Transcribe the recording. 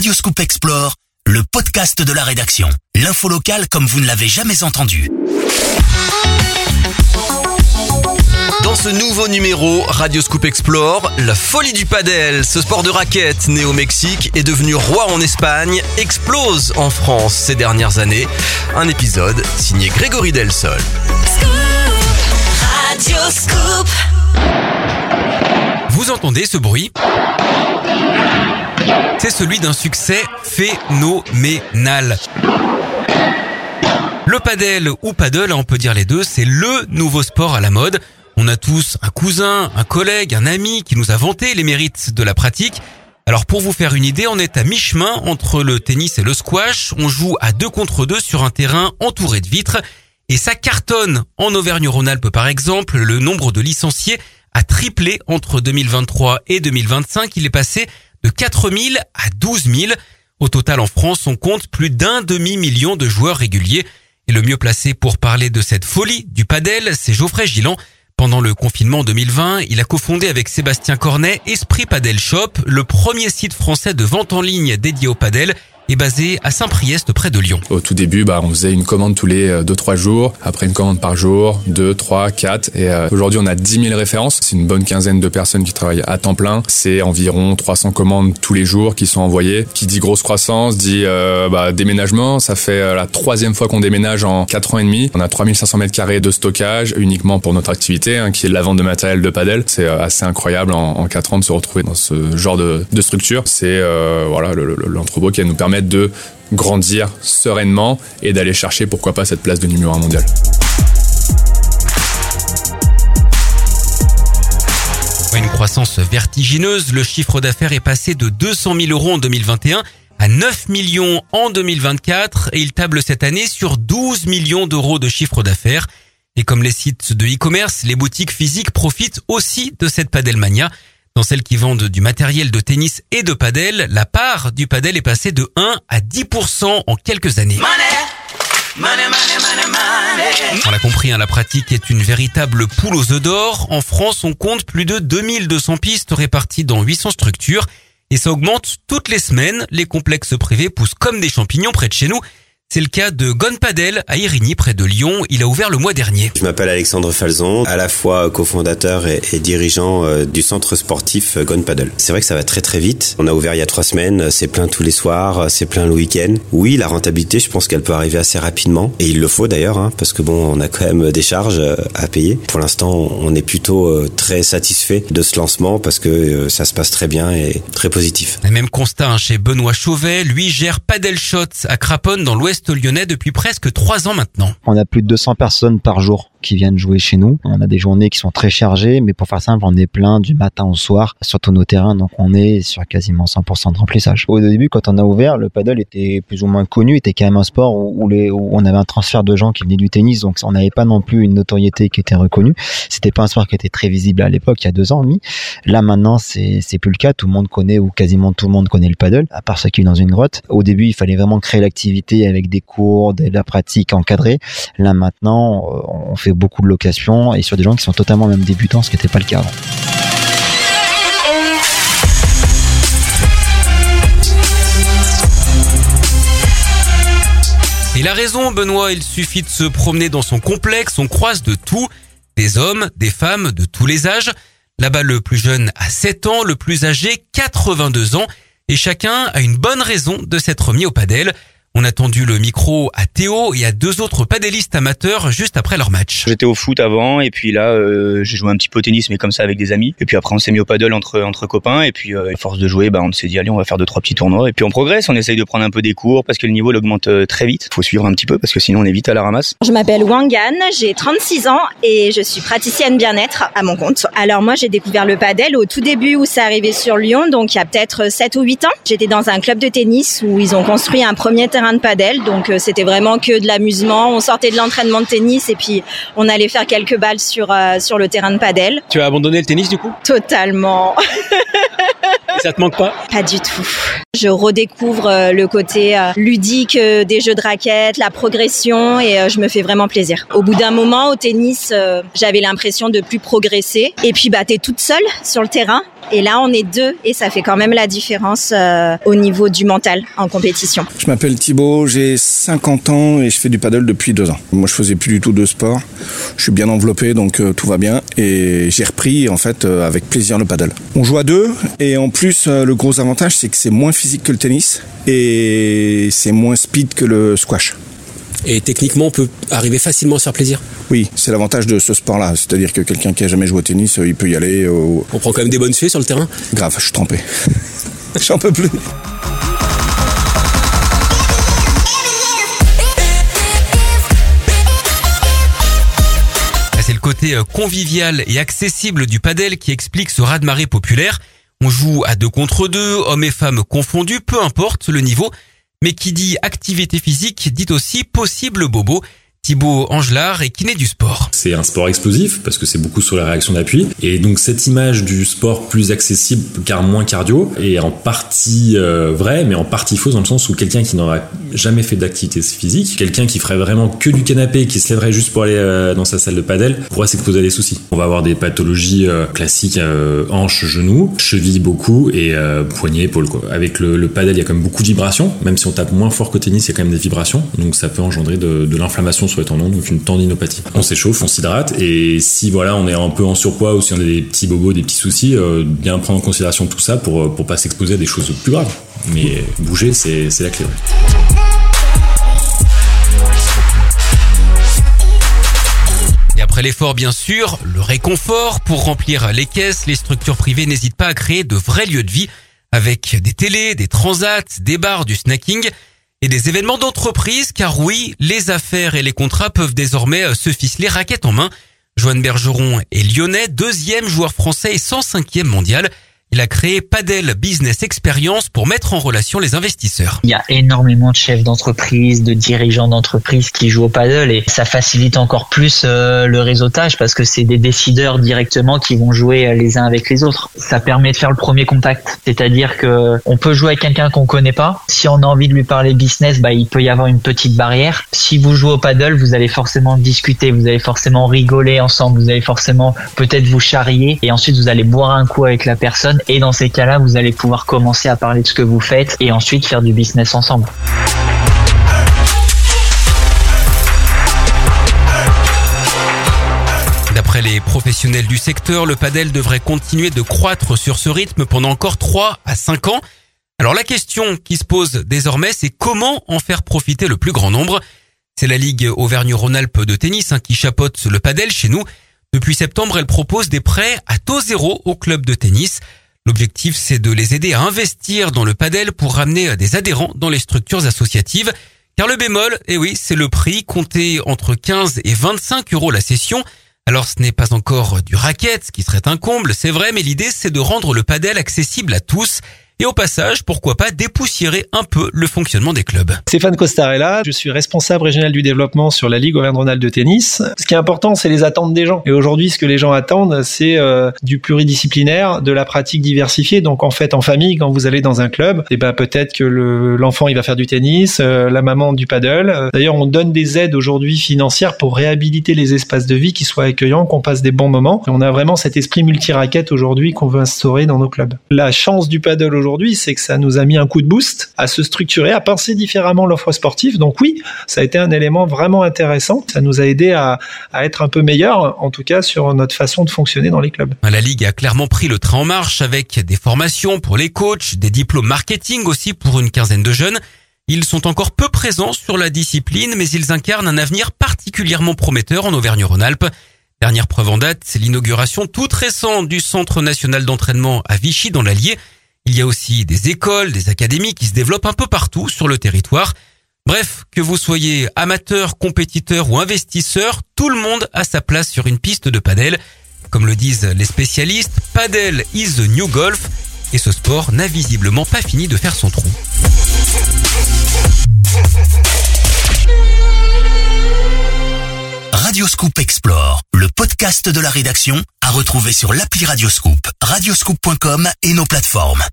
Radioscoop Explore, le podcast de la rédaction. L'info locale comme vous ne l'avez jamais entendu. Dans ce nouveau numéro Radioscoop Explore, la folie du padel, ce sport de raquette né au Mexique est devenu roi en Espagne, explose en France ces dernières années. Un épisode signé Grégory Delsol. Radioscoop. Vous entendez ce bruit ? C'est celui d'un succès phénoménal. Le padel ou paddle, on peut dire les deux, c'est le nouveau sport à la mode. On a tous un cousin, un collègue, un ami qui nous a vanté les mérites de la pratique. Alors pour vous faire une idée, on est à mi-chemin entre le tennis et le squash. On joue à 2 contre 2 sur un terrain entouré de vitres. Et ça cartonne. En Auvergne-Rhône-Alpes par exemple, le nombre de licenciés a triplé entre 2023 et 2025. Il est passé de 4 000 à 12 000. Au total en France, on compte plus d'1 demi-million de joueurs réguliers. Et le mieux placé pour parler de cette folie du padel, c'est Geoffrey Gillan. Pendant le confinement 2020, il a cofondé avec Sébastien Cornet Esprit Padel Shop, le premier site français de vente en ligne dédié au padel, est basé à Saint-Priest près de Lyon. Au tout début, on faisait une commande tous les 2-3 jours, après une commande par jour, 2, 3, 4 et aujourd'hui on a 10 000 références. C'est une bonne quinzaine de personnes qui travaillent à temps plein. C'est environ 300 commandes tous les jours qui sont envoyées. Qui dit grosse croissance, dit déménagement. Ça fait la 3e fois qu'on déménage en 4 ans et demi. On a 3500 mètres carrés de stockage uniquement pour notre activité, qui est la vente de matériel de padel. C'est assez incroyable en 4 ans de se retrouver dans ce genre de structure. C'est l'entrepôt qui va nous permettre de grandir sereinement et d'aller chercher pourquoi pas cette place de numéro 1 mondial. Une croissance vertigineuse, le chiffre d'affaires est passé de 200 000 € en 2021 à 9 millions en 2024 et il table cette année sur 12 millions d'euros de chiffre d'affaires. Et comme les sites de e-commerce, les boutiques physiques profitent aussi de cette padelmania. Dans celles qui vendent du matériel de tennis et de padel, la part du padel est passée de 1 à 10% en quelques années. On l'a compris, la pratique est une véritable poule aux œufs d'or. En France, on compte plus de 2200 pistes réparties dans 800 structures. Et ça augmente toutes les semaines. Les complexes privés poussent comme des champignons près de chez nous. C'est le cas de Gone Padel à Irigny, près de Lyon. Il a ouvert le mois dernier. Je m'appelle Alexandre Falzon, à la fois cofondateur et dirigeant du centre sportif Gone Padel. C'est vrai que ça va très très vite. On a ouvert il y a 3 semaines, c'est plein tous les soirs, c'est plein le week-end. Oui, la rentabilité, je pense qu'elle peut arriver assez rapidement. Et il le faut d'ailleurs, parce que on a quand même des charges à payer. Pour l'instant, on est plutôt très satisfait de ce lancement parce que ça se passe très bien et très positif. Le même constat chez Benoît Chauvet. Lui gère Padel Shots à Craponne dans l'ouest lyonnais depuis presque 3 ans maintenant. On a plus de 200 personnes par jour qui viennent jouer chez nous. On a des journées qui sont très chargées, mais pour faire simple, on est plein du matin au soir sur tous nos terrains, donc on est sur quasiment 100% de remplissage. Au début, quand on a ouvert, le paddle était plus ou moins connu, était quand même un sport où on avait un transfert de gens qui venaient du tennis, donc on n'avait pas non plus une notoriété qui était reconnue. C'était pas un sport qui était très visible à l'époque, il y a 2 ans et demi. Là maintenant, c'est plus le cas. Tout le monde connaît, ou quasiment tout le monde connaît le paddle, à part ceux qui vivent dans une grotte. Au début, il fallait vraiment créer l'activité avec des cours, de la pratique encadrée. Là maintenant, on fait beaucoup de locations et sur des gens qui sont totalement même débutants, ce qui n'était pas le cas avant. Il a raison, Benoît, il suffit de se promener dans son complexe, on croise de tout, des hommes, des femmes, de tous les âges. Là-bas, le plus jeune a 7 ans, le plus âgé 82 ans, et chacun a une bonne raison de s'être mis au padel. On a tendu le micro à Théo et à 2 autres padelistes amateurs juste après leur match. J'étais au foot avant et puis là j'ai joué un petit peu au tennis mais comme ça avec des amis et puis après on s'est mis au paddle entre copains et puis à force de jouer on s'est dit allez on va faire 2-3 petits tournois et puis on progresse, on essaye de prendre un peu des cours parce que le niveau il augmente très vite. Faut suivre un petit peu parce que sinon on est vite à la ramasse. Je m'appelle Wangan, j'ai 36 ans et je suis praticienne bien-être à mon compte. Alors moi j'ai découvert le paddle au tout début où ça arrivait sur Lyon, donc il y a peut-être 7 ou 8 ans. J'étais dans un club de tennis où ils ont construit un premier terrain de paddle, donc c'était vraiment que de l'amusement. On sortait de l'entraînement de tennis et puis on allait faire quelques balles sur le terrain de paddle. Tu as abandonné le tennis du coup ? Totalement. Et ça te manque pas ? Pas du tout. Je redécouvre le côté ludique des jeux de raquettes, la progression et je me fais vraiment plaisir. Au bout d'un moment, au tennis, j'avais l'impression de plus progresser. Et puis, t'es toute seule sur le terrain. Et là, on est 2 et ça fait quand même la différence au niveau du mental en compétition. Je m'appelle Thibaut, j'ai 50 ans et je fais du paddle depuis 2 ans. Moi, je faisais plus du tout de sport. Je suis bien enveloppé, donc tout va bien. Et j'ai repris, en fait, avec plaisir le paddle. On joue à 2 et en plus, le gros avantage, c'est que c'est moins physique que le tennis et c'est moins speed que le squash. Et techniquement, on peut arriver facilement à se faire plaisir. Oui, c'est l'avantage de ce sport-là. C'est-à-dire que quelqu'un qui a jamais joué au tennis, il peut y aller. On prend quand même des bonnes suées sur le terrain. Grave, je suis trempé. J'en peux plus. C'est le côté convivial et accessible du padel qui explique ce raz-de-marée populaire. On joue à 2 contre 2, hommes et femmes confondus, peu importe le niveau. Mais qui dit activité physique dit aussi possible bobo. Thibaut Angelard est kiné du sport. C'est un sport explosif parce que c'est beaucoup sur la réaction d'appui. Et donc cette image du sport plus accessible car moins cardio est en partie vraie mais en partie fausse dans le sens où quelqu'un qui n'aura jamais fait d'activité physique, quelqu'un qui ferait vraiment que du canapé et qui se lèverait juste pour aller dans sa salle de padel pourrait s'exposer à des soucis. On va avoir des pathologies classiques, hanches, genoux, chevilles beaucoup et poignets, épaules quoi. Avec le padel il y a quand même beaucoup de vibrations, même si on tape moins fort qu'au tennis il y a quand même des vibrations, donc ça peut engendrer de l'inflammation sur les tendons, donc une tendinopathie. On s'échauffe, on s'hydrate et si voilà on est un peu en surpoids ou si on a des petits bobos, des petits soucis, bien prendre en considération tout ça pour pas s'exposer à des choses plus graves. Mais bouger c'est la clé. Ouais. Et après l'effort bien sûr, le réconfort pour remplir les caisses, les structures privées n'hésitent pas à créer de vrais lieux de vie avec des télés, des transats, des bars, du snacking et des événements d'entreprise, car oui, les affaires et les contrats peuvent désormais se ficeler raquette en main. Joanne Bergeron est lyonnais, 2e joueur français et 105e mondial. Il a créé Padel Business Experience pour mettre en relation les investisseurs. Il y a énormément de chefs d'entreprise, de dirigeants d'entreprise qui jouent au paddle et ça facilite encore plus le réseautage parce que c'est des décideurs directement qui vont jouer les uns avec les autres. Ça permet de faire le premier contact, c'est-à-dire que on peut jouer avec quelqu'un qu'on connaît pas. Si on a envie de lui parler business, il peut y avoir une petite barrière. Si vous jouez au paddle, vous allez forcément discuter, vous allez forcément rigoler ensemble, vous allez forcément peut-être vous charrier et ensuite vous allez boire un coup avec la personne. Et dans ces cas-là, vous allez pouvoir commencer à parler de ce que vous faites et ensuite faire du business ensemble. D'après les professionnels du secteur, le padel devrait continuer de croître sur ce rythme pendant encore 3 à 5 ans. Alors la question qui se pose désormais, c'est comment en faire profiter le plus grand nombre. C'est la Ligue Auvergne-Rhône-Alpes de tennis qui chapeaute le padel chez nous. Depuis septembre, elle propose des prêts à taux zéro aux clubs de tennis. L'objectif, c'est de les aider à investir dans le padel pour ramener des adhérents dans les structures associatives. Car le bémol, c'est le prix compté entre 15 et 25 € la session. Alors ce n'est pas encore du racket, ce qui serait un comble, c'est vrai, mais l'idée c'est de rendre le padel accessible à tous. Et au passage, pourquoi pas dépoussiérer un peu le fonctionnement des clubs. Stéphane Costarella, je suis responsable régional du développement sur la Ligue Auvergne-Rhône-Alpes de tennis. Ce qui est important, c'est les attentes des gens. Et aujourd'hui, ce que les gens attendent, c'est du pluridisciplinaire, de la pratique diversifiée. Donc en fait, en famille, quand vous allez dans un club, peut-être que l'enfant il va faire du tennis, la maman du paddle. D'ailleurs, on donne des aides aujourd'hui financières pour réhabiliter les espaces de vie qui soient accueillants, qu'on passe des bons moments. Et on a vraiment cet esprit multi-raquette aujourd'hui qu'on veut instaurer dans nos clubs. La chance du paddle aujourd'hui, c'est que ça nous a mis un coup de boost à se structurer, à penser différemment l'offre sportive. Donc oui, ça a été un élément vraiment intéressant. Ça nous a aidé à être un peu meilleurs, en tout cas sur notre façon de fonctionner dans les clubs. La Ligue a clairement pris le train en marche avec des formations pour les coachs, des diplômes marketing aussi pour une quinzaine de jeunes. Ils sont encore peu présents sur la discipline, mais ils incarnent un avenir particulièrement prometteur en Auvergne-Rhône-Alpes. Dernière preuve en date, c'est l'inauguration toute récente du Centre national d'entraînement à Vichy dans l'Allier. Il y a aussi des écoles, des académies qui se développent un peu partout sur le territoire. Bref, que vous soyez amateur, compétiteur ou investisseur, tout le monde a sa place sur une piste de padel. Comme le disent les spécialistes, padel is the new golf et ce sport n'a visiblement pas fini de faire son trou. Radioscoop Explore, le podcast de la rédaction, à retrouver sur l'appli Radioscoop, radioscoop.com et nos plateformes.